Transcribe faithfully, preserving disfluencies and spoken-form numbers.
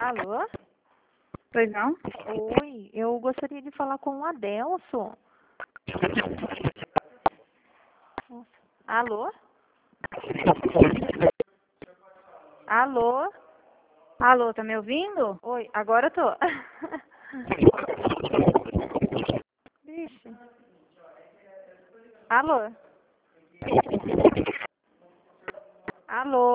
Alô? Pois não? Oi, eu gostaria de falar com o Adelson. Alô? Alô? Alô, tá me ouvindo? Oi, agora eu tô. Vixe. Alô? Alô?